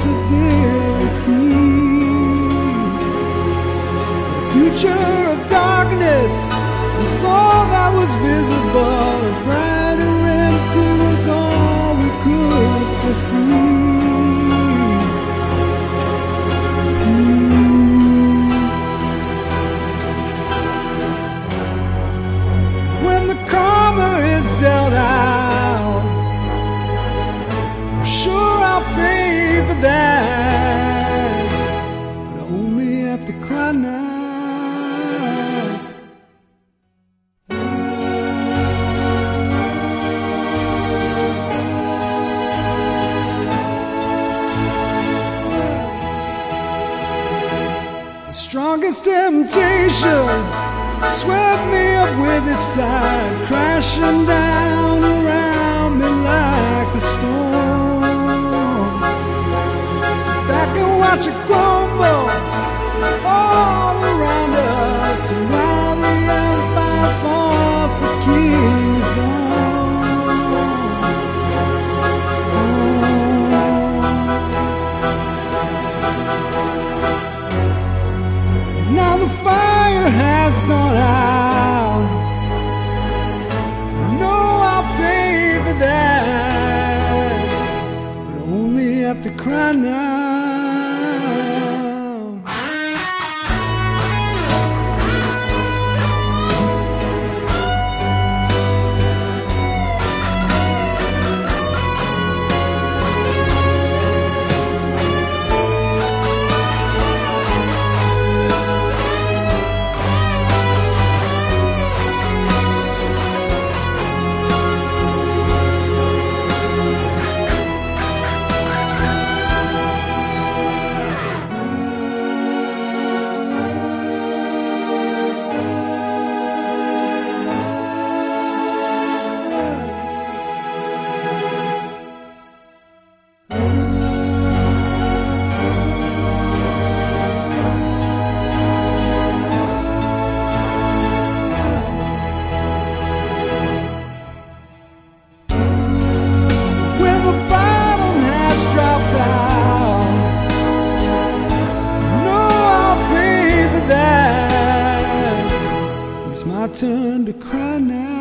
possibility. The future of darkness was all that was visible. The brighter empty was all we could foresee. When the karma is dealt out, I'm sure I'll pay for that, but I only have to cry now. The strongest temptation swept me up with its side, crashing down around me like a storm. Sit back and watch it crumble all around us, and while the empire falls, the king is gone. Now the fire has gone out. I know I'll pay for that, but I only have to cry now. It's my turn to cry now.